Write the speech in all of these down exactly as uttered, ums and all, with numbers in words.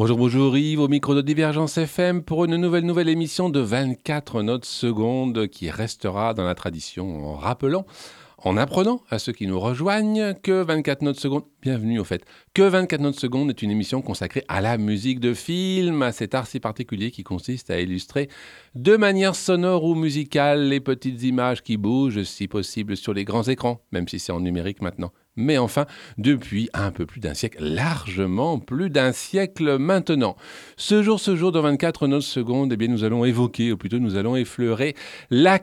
Bonjour, bonjour Yves, au micro de Divergence F M pour une nouvelle nouvelle émission de vingt-quatre notes secondes qui restera dans la tradition en rappelant, en apprenant à ceux qui nous rejoignent que vingt-quatre notes secondes, bienvenue au fait, que vingt-quatre notes secondes est une émission consacrée à la musique de film, à cet art si particulier qui consiste à illustrer de manière sonore ou musicale les petites images qui bougent, si possible, sur les grands écrans, même si c'est en numérique maintenant. Mais enfin, depuis un peu plus d'un siècle, largement plus d'un siècle maintenant. Ce jour, ce jour, dans vingt-quatre notes secondes, eh bien, nous allons évoquer, ou plutôt nous allons effleurer, la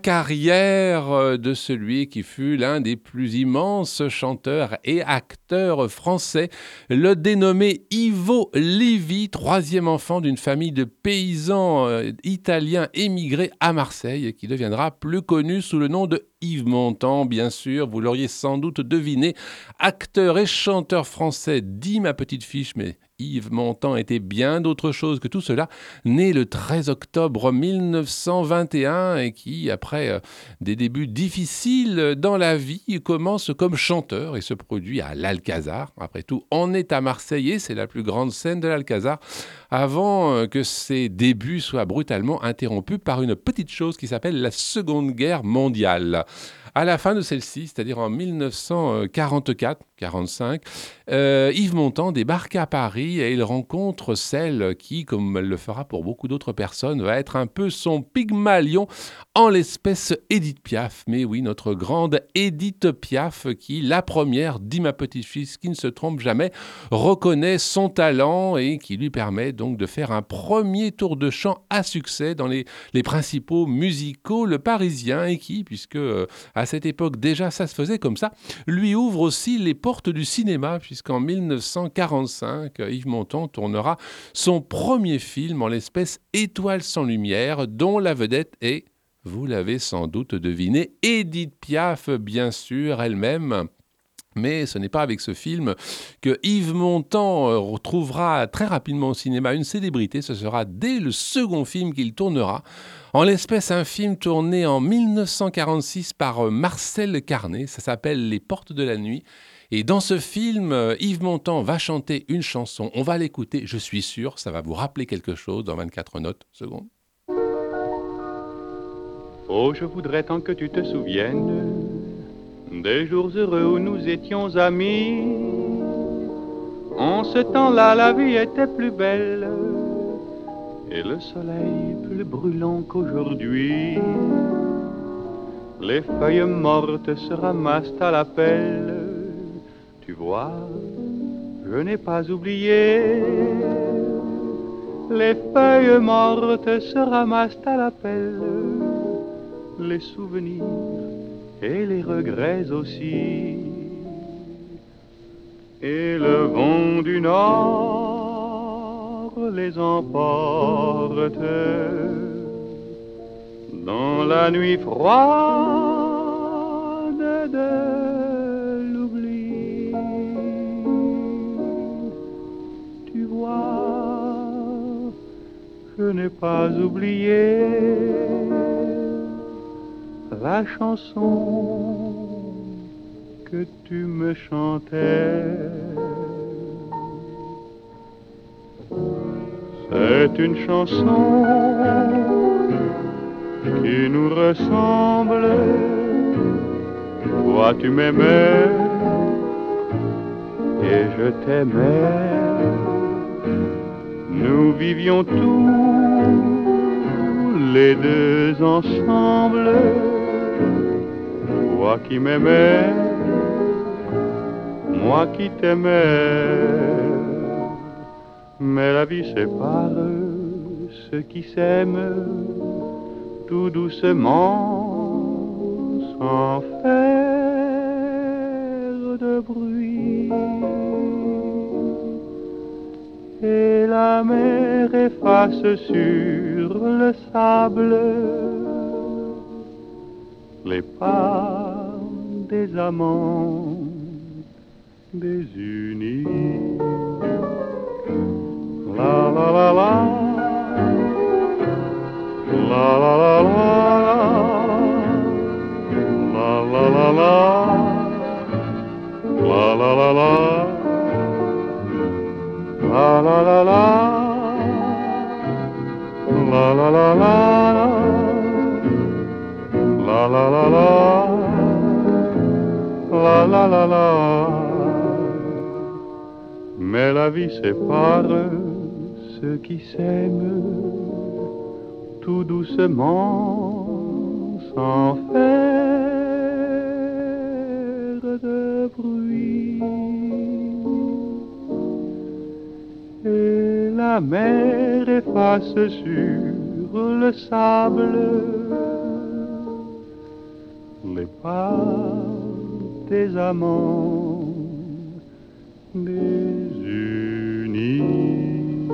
carrière de celui qui fut l'un des plus immenses chanteurs et acteurs français, le dénommé Ivo Levi, troisième enfant d'une famille de paysans euh, italiens émigrés à Marseille, qui deviendra plus connu sous le nom de Yves Montand, bien sûr, vous l'auriez sans doute deviné, acteur et chanteur français, dit ma petite fiche, mais Yves Montand était bien d'autre chose que tout cela, né le treize octobre mille neuf cent vingt et un et qui, après euh, des débuts difficiles dans la vie, commence comme chanteur et se produit à l'Alcazar. Après tout, on est à Marseille et c'est la plus grande scène de l'Alcazar, avant euh, que ses débuts soient brutalement interrompus par une petite chose qui s'appelle la Seconde Guerre mondiale. À la fin de celle-ci, c'est-à-dire en mille neuf cent quarante-quatre quarante-cinq, euh, Yves Montand débarque à Paris et il rencontre celle qui, comme elle le fera pour beaucoup d'autres personnes, va être un peu son Pygmalion, en l'espèce Édith Piaf. Mais oui, notre grande Édith Piaf qui, la première, dit ma petite fille, qui ne se trompe jamais, reconnaît son talent et qui lui permet donc de faire un premier tour de chant à succès dans les, les principaux musicaux le Parisien et qui, puisque euh, à cette époque déjà ça se faisait comme ça, lui ouvre aussi les portes du cinéma puisqu'en mille neuf cent quarante-cinq, Yves Montand tournera son premier film en l'espèce Étoile sans lumière dont la vedette est, vous l'avez sans doute deviné, Édith Piaf bien sûr elle-même. Mais ce n'est pas avec ce film que Yves Montand retrouvera très rapidement au cinéma une célébrité. Ce sera dès le second film qu'il tournera. En l'espèce, un film tourné en mille neuf cent quarante-six par Marcel Carné. Ça s'appelle Les Portes de la Nuit. Et dans ce film, Yves Montand va chanter une chanson. On va l'écouter, je suis sûr, ça va vous rappeler quelque chose dans vingt-quatre notes secondes. Oh, je voudrais tant que tu te souviennes des jours heureux où nous étions amis. En ce temps-là, la vie était plus belle et le soleil plus brûlant qu'aujourd'hui. Les feuilles mortes se ramassent à la pelle. Tu vois, je n'ai pas oublié. Les feuilles mortes se ramassent à la pelle. Les souvenirs et les regrets aussi. Et le vent du nord les emporte dans la nuit froide de l'oubli. Tu vois, je n'ai pas oublié la chanson que tu me chantais. C'est une chanson qui nous ressemble. Toi tu m'aimais et je t'aimais. Nous vivions tous les deux ensemble. Toi qui m'aimais, moi qui t'aimais. Mais la vie sépare ceux qui s'aiment tout doucement, sans faire de bruit. Et la mer efface sur le sable les pas des amants désunis. La la la la, la la la la, la la la la, la la la la, la la la la. La la la la, la la la la. Mais la vie sépare ceux qui s'aiment tout doucement, sans faire de bruit. Et la mer efface sur le sable les pas des amants désunis.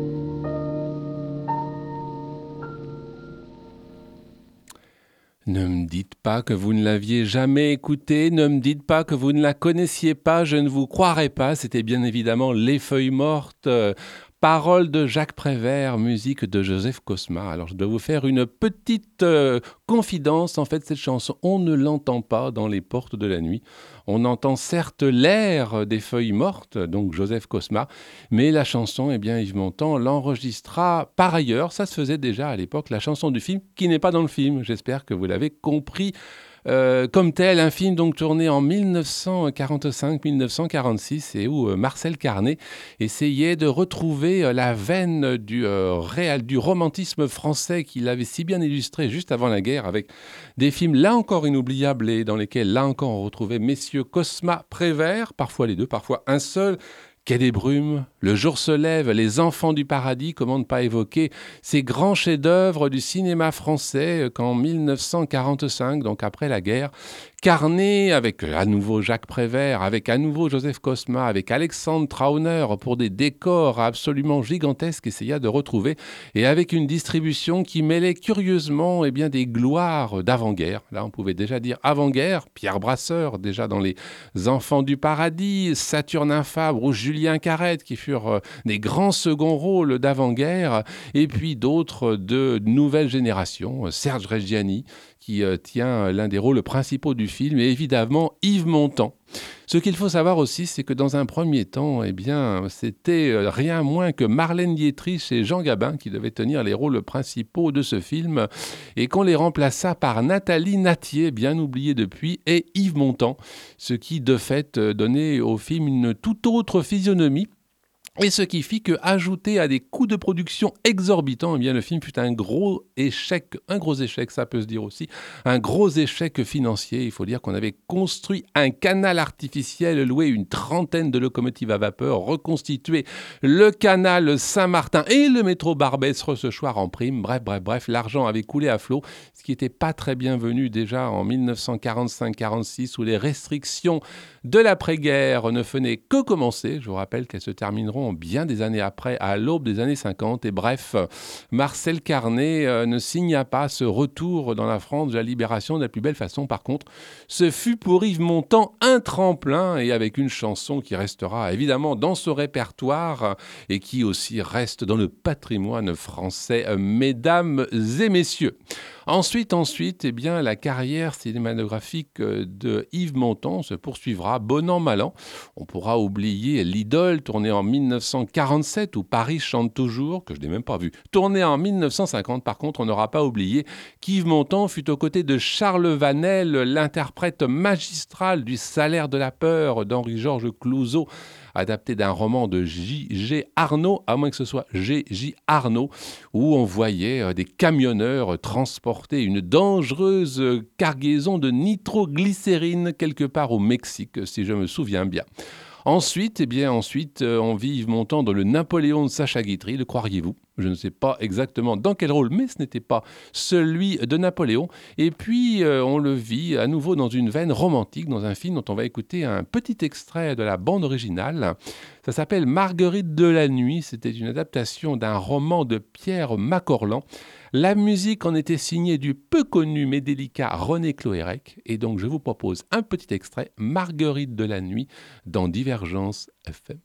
Ne me dites pas que vous ne l'aviez jamais écoutée, ne me dites pas que vous ne la connaissiez pas, je ne vous croirai pas. C'était bien évidemment Les Feuilles Mortes, euh, paroles de Jacques Prévert, musique de Joseph Cosma. Alors je dois vous faire une petite euh, confidence. En fait, cette chanson, on ne l'entend pas dans Les Portes de la Nuit. On entend certes l'air des Feuilles Mortes, donc Joseph Cosma, mais la chanson, eh bien, Yves Montand l'enregistra par ailleurs. Ça se faisait déjà à l'époque, la chanson du film, qui n'est pas dans le film. J'espère que vous l'avez compris. Euh, comme tel, un film donc tourné en dix-neuf cent quarante-cinq dix-neuf cent quarante-six et où euh, Marcel Carné essayait de retrouver euh, la veine du, euh, réal, du romantisme français qu'il avait si bien illustré juste avant la guerre avec des films là encore inoubliables et dans lesquels là encore on retrouvait messieurs Cosma, Prévert, parfois les deux, parfois un seul. Quai des Brumes, Le jour se lève, Les enfants du paradis, comment ne pas évoquer ces grands chefs-d'œuvre du cinéma français qu'en dix-neuf cent quarante-cinq, donc après la guerre, Carné avec à nouveau Jacques Prévert, avec à nouveau Joseph Cosma, avec Alexandre Trauner pour des décors absolument gigantesques, essaya de retrouver et avec une distribution qui mêlait curieusement eh bien, des gloires d'avant-guerre. Là, on pouvait déjà dire avant-guerre, Pierre Brasseur déjà dans Les enfants du paradis, Saturnin Fabre ou Julien Carrette qui furent euh, des grands seconds rôles d'avant-guerre, et puis d'autres de nouvelle génération, Serge Reggiani qui euh, tient l'un des rôles principaux du film, et évidemment Yves Montand. Ce qu'il faut savoir aussi, c'est que dans un premier temps, eh bien, c'était rien moins que Marlène Dietrich et Jean Gabin qui devaient tenir les rôles principaux de ce film, et qu'on les remplaça par Nathalie Nattier, bien oubliée depuis, et Yves Montand, ce qui de fait donnait au film une toute autre physionomie. Et ce qui fit que, ajouté à des coûts de production exorbitants, eh bien, le film fut un gros échec, un gros échec, ça peut se dire aussi, un gros échec financier. Il faut dire qu'on avait construit un canal artificiel, loué une trentaine de locomotives à vapeur, reconstitué le canal Saint-Martin et le métro Barbès-Recechoir en prime. Bref, bref, bref, l'argent avait coulé à flot, ce qui n'était pas très bienvenu déjà en dix-neuf cent quarante-cinq quarante-six, où les restrictions de l'après-guerre ne venaient que commencer. Je vous rappelle qu'elles se termineront bien des années après, à l'aube des années cinquante. Et bref, Marcel Carné euh, ne signa pas ce retour dans la France de la libération de la plus belle façon. Par contre, ce fut pour Yves Montand un tremplin, et avec une chanson qui restera évidemment dans ce répertoire et qui aussi reste dans le patrimoine français, euh, mesdames et messieurs. Ensuite, ensuite, eh bien, la carrière cinématographique de Yves Montand se poursuivra bon an, mal an. On pourra oublier L'Idole, tourné en dix-neuf cent quarante-sept, où Paris chante toujours, que je n'ai même pas vu. Tourné en dix-neuf cent cinquante, par contre, on n'aura pas oublié qu'Yves Montand fut aux côtés de Charles Vanel, l'interprète magistral du Salaire de la peur d'Henri-Georges Clouzot, adapté d'un roman de J G Arnaud, à moins que ce soit G J Arnaud, où on voyait euh, des camionneurs transporter une dangereuse cargaison de nitroglycérine quelque part au Mexique, si je me souviens bien. Ensuite, eh bien, ensuite, euh, on vit Yves Montand dans le Napoléon de Sacha Guitry, le croiriez-vous ? Je ne sais pas exactement dans quel rôle, mais ce n'était pas celui de Napoléon. Et puis, euh, on le vit à nouveau dans une veine romantique, dans un film dont on va écouter un petit extrait de la bande originale. Ça s'appelle Marguerite de la Nuit. C'était une adaptation d'un roman de Pierre Macorlan. La musique en était signée du peu connu mais délicat René Cloérec. Et donc, je vous propose un petit extrait, Marguerite de la Nuit, dans Divergence F M.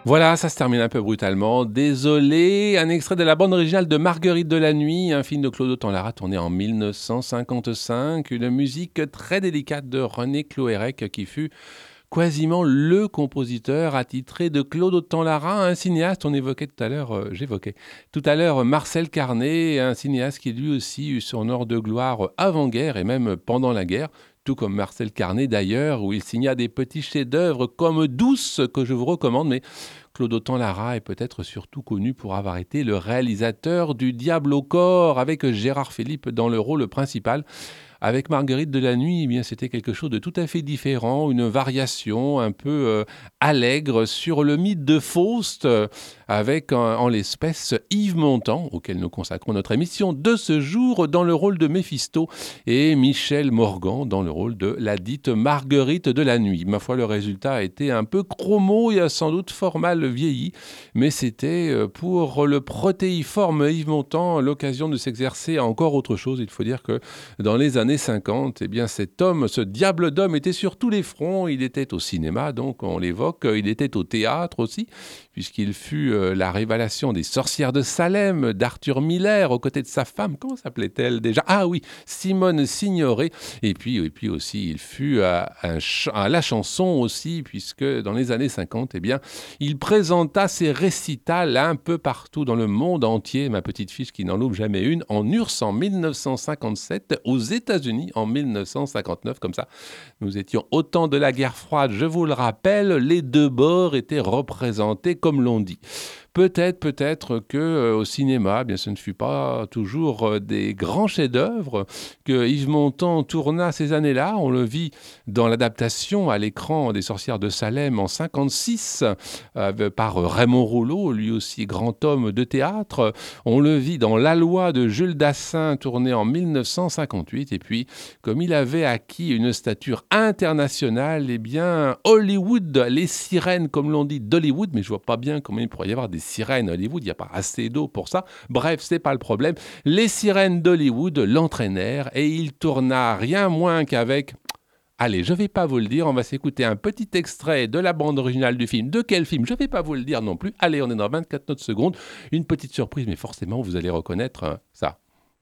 Voilà, ça se termine un peu brutalement. Désolé. Un extrait de la bande originale de Marguerite de la Nuit, un film de Claude Autant-Lara tourné en mille neuf cent cinquante-cinq. Une musique très délicate de René Clohérec qui fut quasiment le compositeur attitré de Claude Autant-Lara, un cinéaste, on évoquait tout à l'heure, euh, j'évoquais tout à l'heure Marcel Carné, un cinéaste qui lui aussi eut son heure de gloire avant-guerre et même pendant la guerre, tout comme Marcel Carné d'ailleurs, où il signa des petits chefs-d'œuvre comme Douce, que je vous recommande, mais Claude Autant-Lara est peut-être surtout connu pour avoir été le réalisateur du Diable au corps, avec Gérard Philippe dans le rôle principal. Avec Marguerite de la Nuit, eh bien, c'était quelque chose de tout à fait différent, une variation un peu euh, allègre sur le mythe de Faust, euh, avec en, en l'espèce Yves Montand, auquel nous consacrons notre émission de ce jour, dans le rôle de Méphisto, et Michel Morgan dans le rôle de la dite Marguerite de la Nuit. Ma foi, le résultat a été un peu chromo et a sans doute fort mal vieilli, mais c'était pour le protéiforme Yves Montand l'occasion de s'exercer à encore autre chose. Il faut dire que dans les années cinquante, eh bien cet homme, ce diable d'homme était sur tous les fronts. Il était au cinéma, donc on l'évoque, il était au théâtre aussi, puisqu'il fut euh, la révélation des Sorcières de Salem d'Arthur Miller aux côtés de sa femme. Comment s'appelait-elle déjà? Ah oui, Simone Signoret. Et puis, et puis aussi, il fut à, un ch- à la chanson aussi, puisque dans les années cinquante, eh bien, il présenta ses récitals un peu partout dans le monde entier. Ma petite fiche qui n'en loupe jamais une, en U R S S en mille neuf cent cinquante-sept, aux États-Unis en mille neuf cent cinquante-neuf. Comme ça, nous étions au temps de la guerre froide. Je vous le rappelle, les deux bords étaient représentés comme l'on dit. Peut-être, peut-être que euh, au cinéma, eh bien, ce ne fut pas toujours euh, des grands chefs-d'œuvre que Yves Montand tourna ces années-là. On le vit dans l'adaptation à l'écran des Sorcières de Salem en cinquante-six euh, par Raymond Rouleau, lui aussi grand homme de théâtre. On le vit dans La Loi de Jules Dassin, tourné en mille neuf cent cinquante-huit. Et puis, comme il avait acquis une stature internationale, eh bien, Hollywood, les sirènes, comme l'on dit, d'Hollywood, mais je vois pas bien comment il pourrait y avoir des sirènes à Hollywood, il n'y a pas assez d'eau pour ça. Bref, c'est pas le problème. Les sirènes d'Hollywood l'entraînèrent et il tourna rien moins qu'avec... Allez, je vais pas vous le dire, on va s'écouter un petit extrait de la bande originale du film. De quel film? Je vais pas vous le dire non plus. Allez, on est dans vingt-quatre notes secondes. Une petite surprise, mais forcément, vous allez reconnaître euh, ça.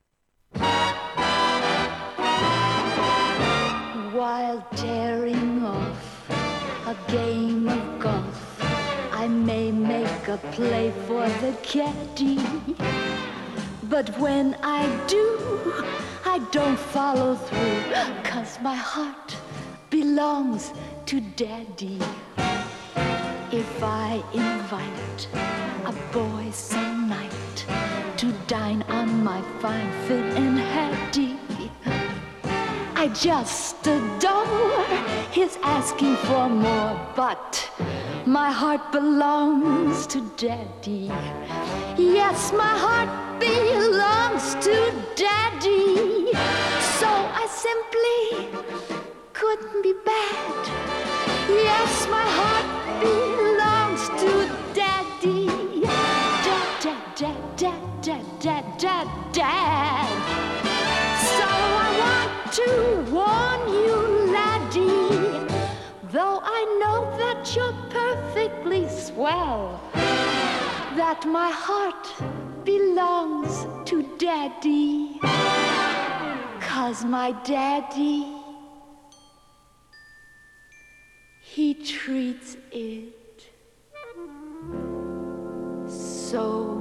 While tearing off a game of golf, I may make a play for the caddy, but when I do, I don't follow through, 'cause my heart belongs to Daddy. If I invite a boy some night to dine on my fine fit and Hattie, I just adore his asking for more, but my heart belongs to Daddy. Yes, my heart belongs to Daddy. So I simply couldn't be bad. Yes, my heart belongs to Daddy. Dad, dad, dad, dad, dad, dad, dad. So I want to warn you, laddie, though I know that you're perfectly swell, that my heart belongs to Daddy, 'cause my daddy, he treats it so.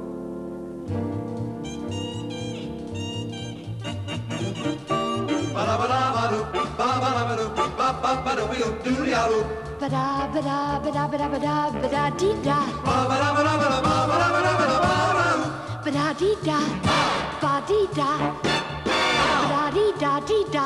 Ba-da, ba-da, ba-da, ba-da, ba-da, ba-da, dee-da. Ba-da, dee-da, ba-dee-da, ba-da, dee-da, dee-da.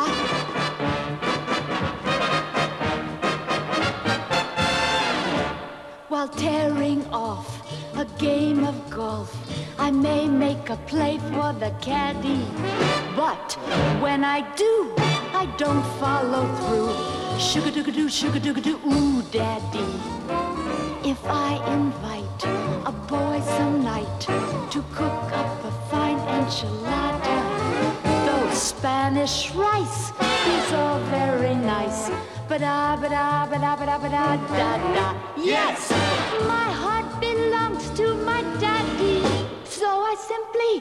While tearing off a game of golf, I may make a play for the caddy, but when I do, I don't follow through. Sugar-doo-ga-doo, sugar-doo-ga-doo, ooh, Daddy. If I invite a boy some night to cook up a fine enchilada, though Spanish rice is all very nice, ba-da, ba-da, ba-da, ba-da, ba-da, da-da. Yes, my heart belongs to my daddy, so I simply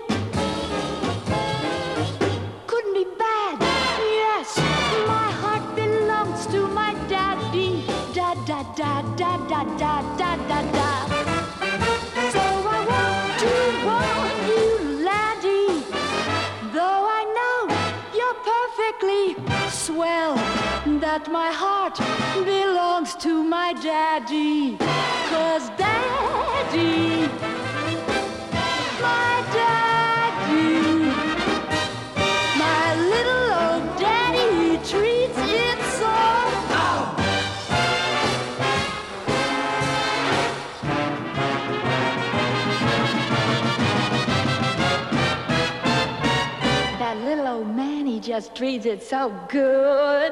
couldn't be bad. Yes, my heart belongs to my daddy, da da da da da da da da da. So I want to warn you, laddie, though I know you're perfectly swell, that my heart belongs to my daddy, 'cause daddy, my daddy, my little old daddy, he treats it so. Oh! That little old man, he just treats it so good.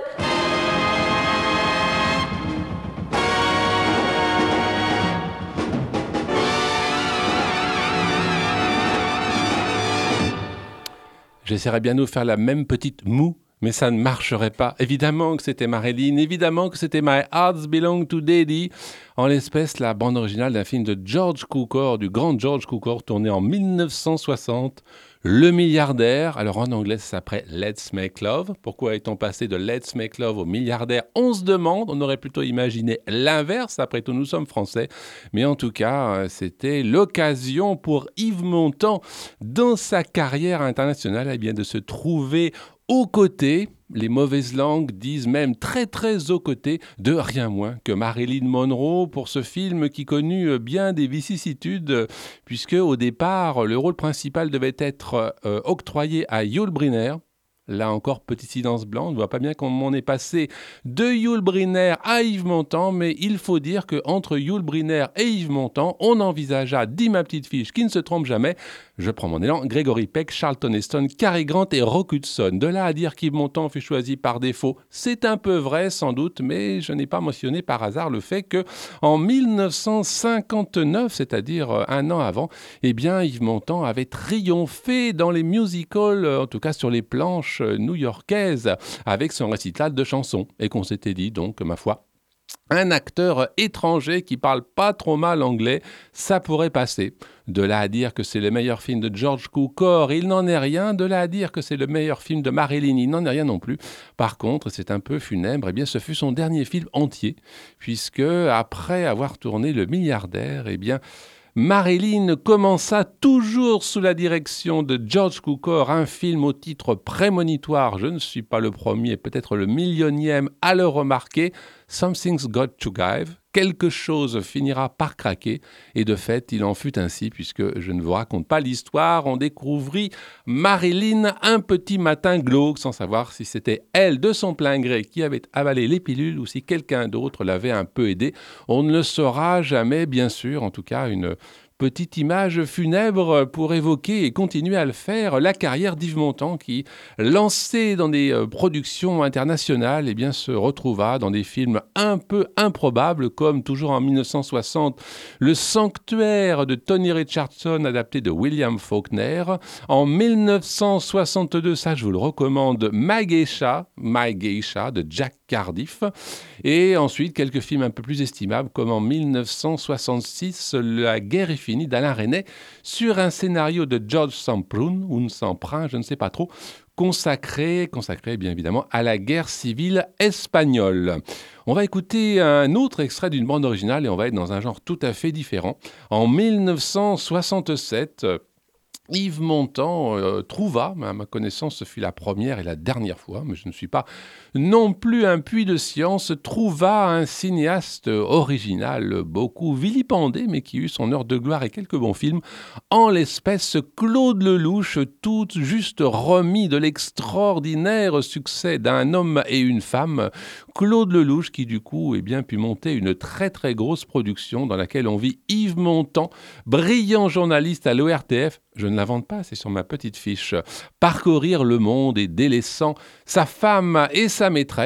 J'essaierais bien de nous faire la même petite moue, mais ça ne marcherait pas. Évidemment que c'était Marilyn, évidemment que c'était My Hearts Belong to Daddy, en l'espèce la bande originale d'un film de George Cukor, du grand George Cukor, tourné en dix-neuf cent soixante, Le Milliardaire. Alors en anglais, ça s'appelait Let's Make Love. Pourquoi est-on passé de Let's Make Love au Milliardaire? On se demande, on aurait plutôt imaginé l'inverse, après tout nous sommes français. Mais en tout cas, c'était l'occasion pour Yves Montand, dans sa carrière internationale, eh bien, de se trouver aux côtés, les mauvaises langues disent même très très aux côtés de rien moins que Marilyn Monroe pour ce film qui connut bien des vicissitudes puisque au départ le rôle principal devait être euh, octroyé à Yul Brynner. Là encore, petit silence blanc, on ne voit pas bien comment on est passé de Yul Brynner à Yves Montand, mais il faut dire qu'entre Yul Brynner et Yves Montand, on envisagea, dit ma petite fiche qui ne se trompe jamais, je prends mon élan, Gregory Peck, Charlton Heston, Cary Grant et Rock Hudson. De là à dire qu'Yves Montand fut choisi par défaut, c'est un peu vrai sans doute, mais je n'ai pas mentionné par hasard le fait qu'en dix-neuf cent cinquante-neuf, c'est-à-dire un an avant, eh bien Yves Montand avait triomphé dans les musicals, en tout cas sur les planches new-yorkaise avec son récital de chansons et qu'on s'était dit donc, ma foi, un acteur étranger qui parle pas trop mal anglais, ça pourrait passer. De là à dire que c'est le meilleur film de George Cukor, il n'en est rien. De là à dire que c'est le meilleur film de Marilyn, il n'en est rien non plus. Par contre, c'est un peu funèbre, eh bien ce fut son dernier film entier, puisque après avoir tourné Le Milliardaire, eh bien Marilyn commença toujours sous la direction de George Cukor un film au titre prémonitoire, je ne suis pas le premier, peut-être le millionième à le remarquer, Something's Got to Give, quelque chose finira par craquer, et de fait il en fut ainsi, puisque je ne vous raconte pas l'histoire, on découvrit Marilyn un petit matin glauque, sans savoir si c'était elle de son plein gré qui avait avalé les pilules ou si quelqu'un d'autre l'avait un peu aidé. On ne le saura jamais, bien sûr, en tout cas une petite image funèbre pour évoquer et continuer à le faire, la carrière d'Yves Montand qui, lancé dans des euh, productions internationales, eh bien, se retrouva dans des films un peu improbables, comme toujours en dix-neuf cent soixante, Le Sanctuaire de Tony Richardson, adapté de William Faulkner. En dix-neuf cent soixante-deux, ça je vous le recommande, My Geisha, My Geisha de Jack Cardiff. Et ensuite, quelques films un peu plus estimables, comme en dix-neuf cent soixante-six, La guerre est finie d'Alain Resnais, sur un scénario de George Samprun, ou Samprin, je ne sais pas trop, consacré, consacré bien évidemment à la guerre civile espagnole. On va écouter un autre extrait d'une bande originale et on va être dans un genre tout à fait différent. En dix-neuf cent soixante-sept, Yves Montand euh, trouva, à ma connaissance ce fut la première et la dernière fois, mais je ne suis pas non plus un puits de science, trouva un cinéaste original, beaucoup vilipendé, mais qui eut son heure de gloire et quelques bons films, en l'espèce Claude Lelouch, tout juste remis de l'extraordinaire succès d'Un homme et une femme. Claude Lelouch qui du coup eh bien, pu monter une très très grosse production dans laquelle on vit Yves Montand, brillant journaliste à l'O R T F, je ne l'invente pas, c'est sur ma petite fiche, parcourir le monde et délaissant sa femme et sa maîtresse,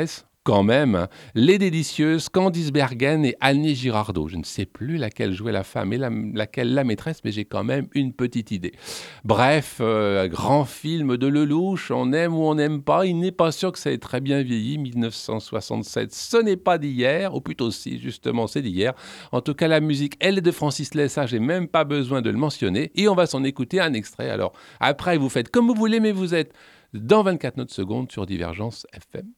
quand même, les délicieuses Candice Bergen et Annie Girardot. Je ne sais plus laquelle jouait la femme et la, laquelle la maîtresse, mais j'ai quand même une petite idée. Bref, euh, grand film de Lelouch, on aime ou on n'aime pas, il n'est pas sûr que ça ait très bien vieilli, dix-neuf cent soixante-sept, ce n'est pas d'hier, ou plutôt si, justement, c'est d'hier. En tout cas, la musique, elle est de Francis Lay, ça, j'ai même pas besoin de le mentionner, et on va s'en écouter un extrait. Alors, après, vous faites comme vous voulez, mais vous êtes dans vingt-quatre notes secondes sur Divergence F M.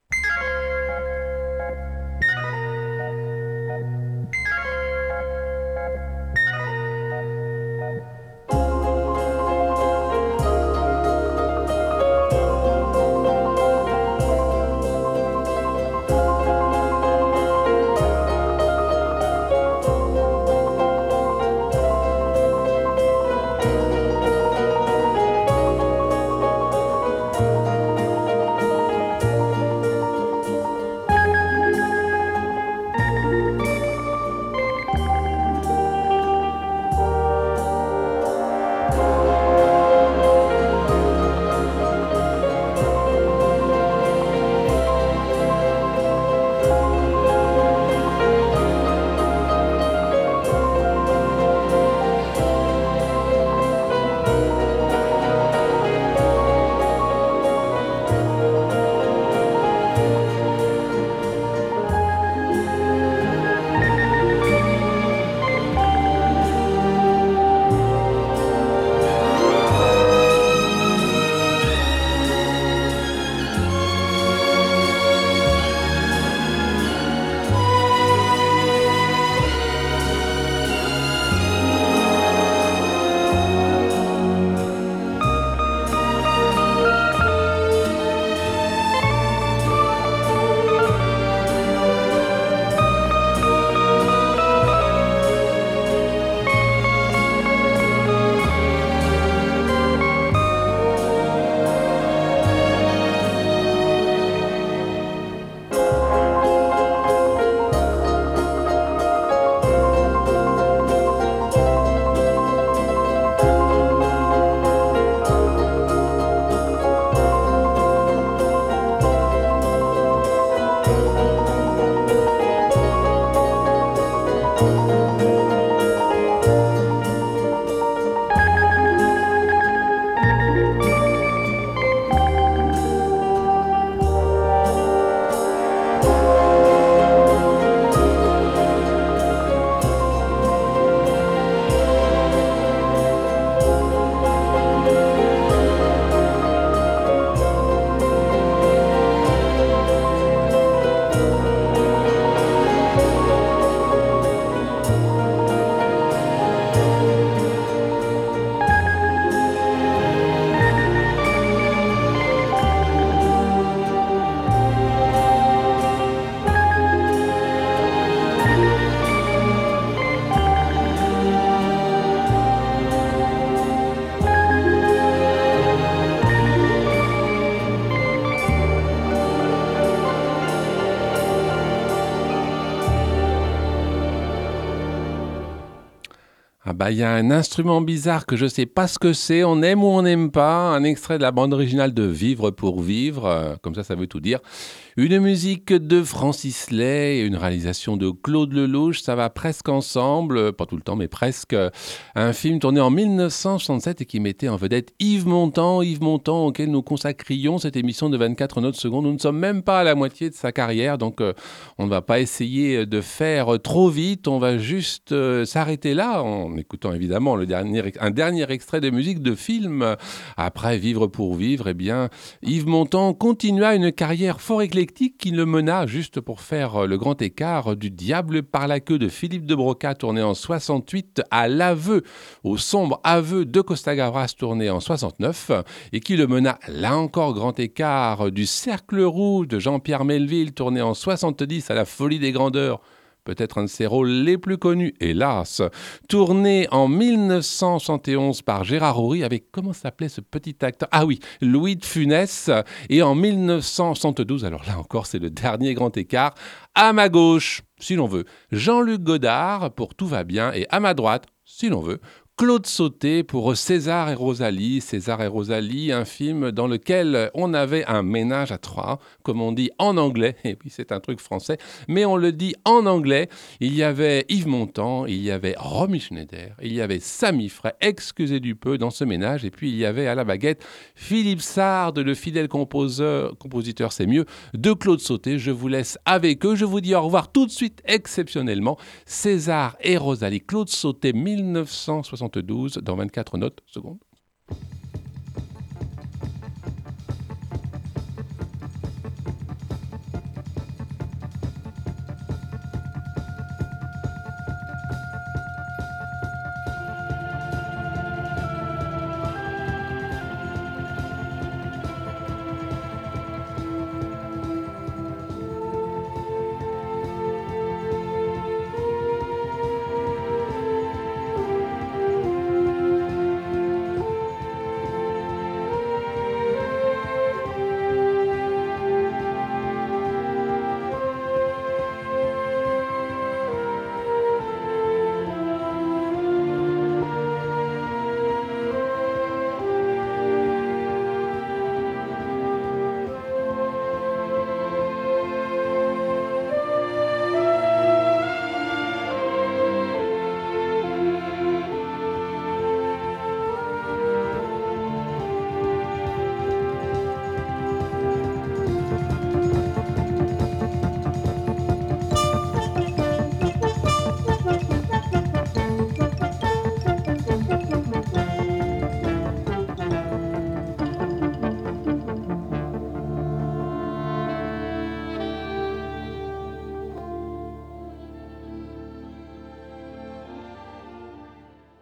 Ah bah il y a un instrument bizarre que je sais pas ce que c'est, on aime ou on n'aime pas, un extrait de la bande originale de Vivre pour vivre, euh, comme ça ça veut tout dire. Une musique de Francis Lay et une réalisation de Claude Lelouch, ça va presque ensemble, pas tout le temps mais presque. Un film tourné en dix-neuf cent soixante-sept et qui mettait en vedette Yves Montand, Yves Montand auquel nous consacrions cette émission de vingt-quatre notes secondes. Nous ne sommes même pas à la moitié de sa carrière, donc euh, on ne va pas essayer de faire trop vite, on va juste euh, s'arrêter là en écoutant évidemment le dernier, un dernier extrait de musique de film. Après Vivre pour vivre, eh bien, Yves Montand continua une carrière fort éclectique qui le mena, juste pour faire le grand écart, du Diable par la queue de Philippe de Broca, tourné en soixante-huit, à L'aveu, au sombre aveu de Costa Gavras, tourné en soixante-neuf, et qui le mena, là encore grand écart, du Cercle rouge de Jean-Pierre Melville, tourné en soixante-dix, à La folie des grandeurs, peut-être un de ses rôles les plus connus, hélas, tourné en dix-neuf cent soixante et onze par Gérard Houry avec, comment s'appelait ce petit acteur ? Ah oui, Louis de Funès, et en dix-neuf cent soixante-douze, alors là encore c'est le dernier grand écart, à ma gauche, si l'on veut, Jean-Luc Godard pour Tout va bien, et à ma droite, si l'on veut, Claude Sauté pour César et Rosalie. César et Rosalie, un film dans lequel on avait un ménage à trois, comme on dit en anglais, et puis c'est un truc français, mais on le dit en anglais. Il y avait Yves Montand, il y avait Romy Schneider, il y avait Samy Frey, excusez du peu, dans ce ménage, et puis il y avait à la baguette Philippe Sard, le fidèle composeur, compositeur c'est mieux, de Claude Sauté. Je vous laisse avec eux, je vous dis au revoir tout de suite exceptionnellement. César et Rosalie, Claude Sauté, mille neuf cent soixante-douze, dans vingt-quatre notes secondes.